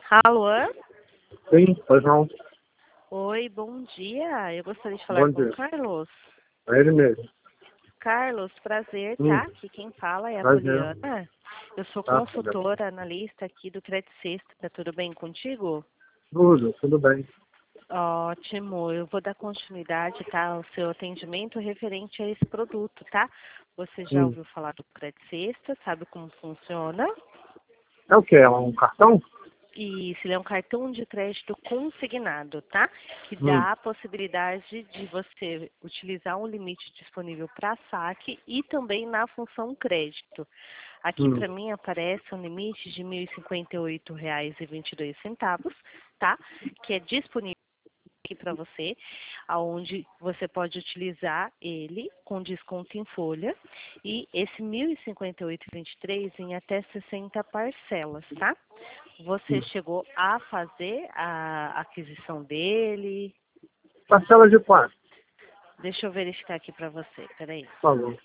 Alô? Sim, pois não. Oi, bom dia. Eu gostaria de falar Bom com o dia. Carlos. É ele mesmo. Carlos, prazer, Hum, tá? Aqui quem fala é a prazer. Poliana. Eu sou Tá, consultora, analista aqui do Credit Sexta. Tá tudo bem contigo? tudo bem. Ótimo. Eu vou dar continuidade, tá, ao seu atendimento referente a esse produto, tá? Você já Hum. ouviu falar do Credit Sexta? Sabe como funciona? É o quê? É um cartão? E ele é um cartão de crédito consignado, tá? Que Hum, dá a possibilidade de você utilizar um limite disponível para saque e também na função crédito. Aqui hum, para mim aparece um limite de R$ 1.058,22, tá? Que é disponível aqui para você, aonde você pode utilizar ele com desconto em folha e esse 1.058,23 em até 60 parcelas, tá? Você hum. chegou a fazer a aquisição dele? Parcela de quanto, Deixa eu verificar aqui para você, peraí. por favor?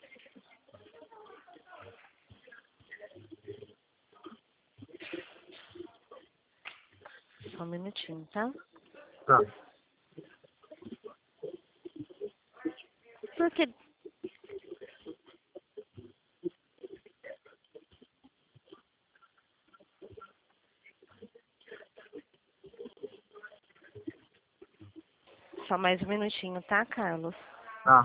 Só um minutinho, tá? Tá. Porque só mais um minutinho, tá, Carlos? Tá.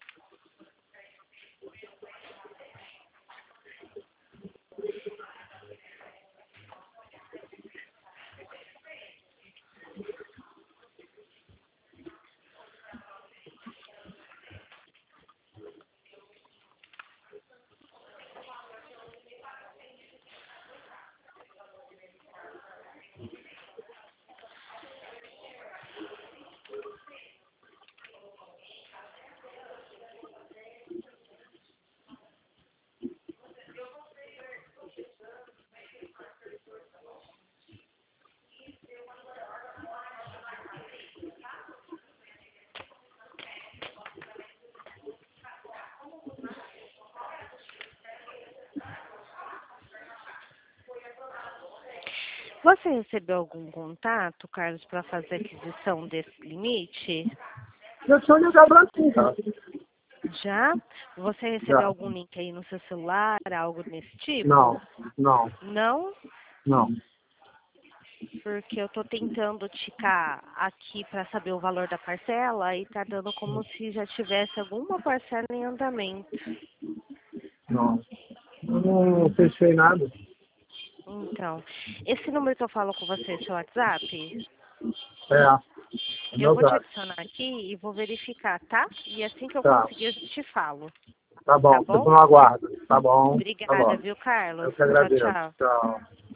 Você recebeu algum contato, Carlos, para fazer aquisição desse limite? Eu tinha ligado assim, tá? Já? Você recebeu Já. algum link aí no seu celular, algo desse tipo? Não, não, Não? não. Porque eu tô tentando ticar aqui para saber o valor da parcela e tá dando como se já tivesse alguma parcela em andamento. Não. Eu não fechei nada. Então, esse número que eu falo com você é seu WhatsApp? É Eu meu vou te gato. adicionar aqui e vou verificar, tá? E assim que eu Tá. conseguir, eu te falo. Tá Tá bom, fico bom? no aguardo. Tá bom, tá Obrigada, bom. viu, Carlos? Eu que Tchau, agradeço. tchau. Tchau.